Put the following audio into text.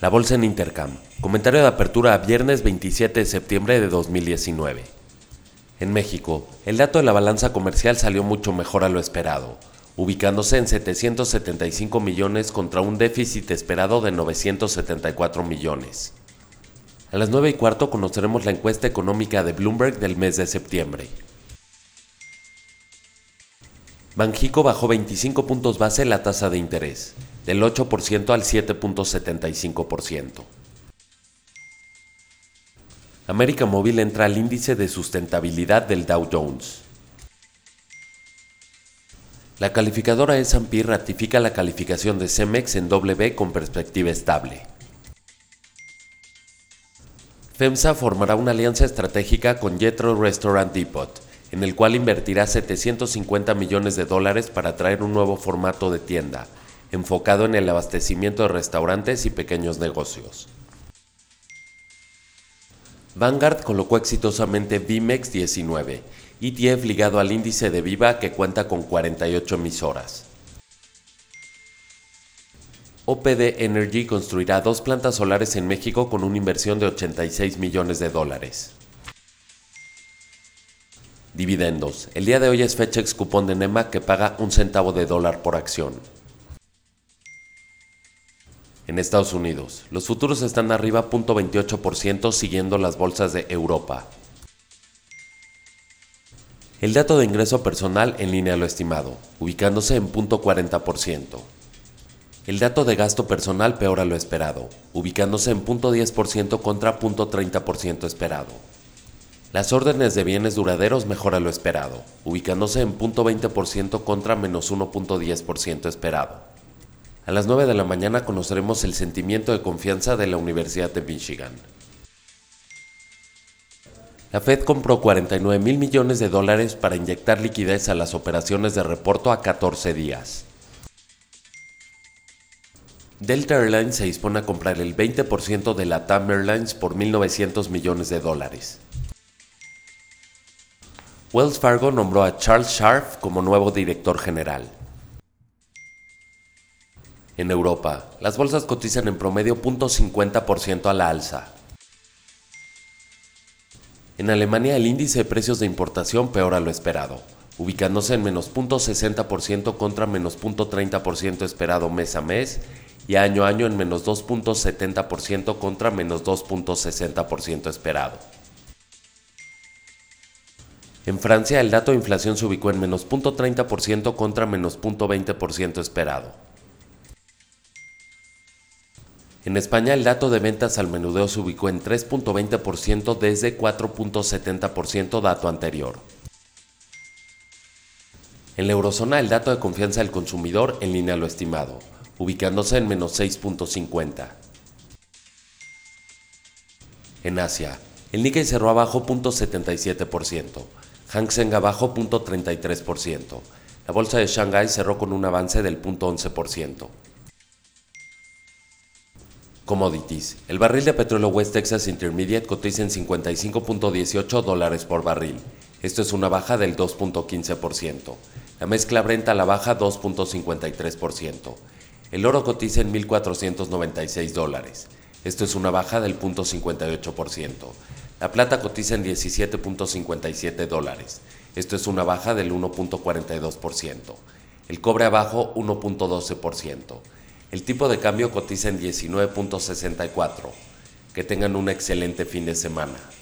La bolsa en Intercam. Comentario de apertura a viernes 27 de septiembre de 2019. En México, el dato de la balanza comercial salió mucho mejor a lo esperado, ubicándose en 775 millones contra un déficit esperado de 974 millones. A las 9:15 conoceremos la encuesta económica de Bloomberg del mes de septiembre. Banxico bajó 25 puntos base la tasa de interés, del 8% al 7.75%. América Móvil entra al índice de sustentabilidad del Dow Jones. La calificadora S&P ratifica la calificación de Cemex en B con perspectiva estable. FEMSA formará una alianza estratégica con Jethro Restaurant Depot, en el cual invertirá $750 millones para traer un nuevo formato de tienda, enfocado en el abastecimiento de restaurantes y pequeños negocios. Vanguard colocó exitosamente VIMEX 19, ETF ligado al índice de Viva que cuenta con 48 emisoras. OPD Energy construirá 2 plantas solares en México con una inversión de $86 millones. Dividendos. El día de hoy es fecha ex cupón de NEMA que paga $0.01 por acción. En Estados Unidos, los futuros están arriba 0.28% siguiendo las bolsas de Europa. El dato de ingreso personal en línea a lo estimado, ubicándose en 0.40%. El dato de gasto personal peor a lo esperado, ubicándose en 0.10% contra 0.30% esperado. Las órdenes de bienes duraderos mejor a lo esperado, ubicándose en 0.20% contra menos 1.10% esperado. A las 9 de la mañana conoceremos el sentimiento de confianza de la Universidad de Michigan. La Fed compró $49,000 millones para inyectar liquidez a las operaciones de reporto a 14 días. Delta Airlines se dispone a comprar el 20% de LATAM Airlines por $1.900 millones. Wells Fargo nombró a Charles Scharf como nuevo director general. En Europa, las bolsas cotizan en promedio 0.50% a la alza. En Alemania, el índice de precios de importación peor a lo esperado, ubicándose en menos 0.60% contra menos 0.30% esperado mes a mes y año a año en menos 2.70% contra menos 2.60% esperado. En Francia, el dato de inflación se ubicó en menos 0.30% contra menos 0.20% esperado. En España, el dato de ventas al menudeo se ubicó en 3.20% desde 4.70% dato anterior. En la eurozona, el dato de confianza del consumidor en línea a lo estimado, ubicándose en menos 6.50. En Asia, el Nikkei cerró abajo 0.77%, Hang Seng abajo 0.33%. La bolsa de Shanghái cerró con un avance del 0.11%. Commodities. El barril de petróleo West Texas Intermediate cotiza en $55.18 por barril. Esto es una baja del 2.15%. La mezcla Brent a la baja 2.53%. El oro cotiza en $1.496. Esto es una baja del 0.58%. La plata cotiza en $17.57. Esto es una baja del 1.42%. El cobre abajo 1.12%. El tipo de cambio cotiza en 19.64. Que tengan un excelente fin de semana.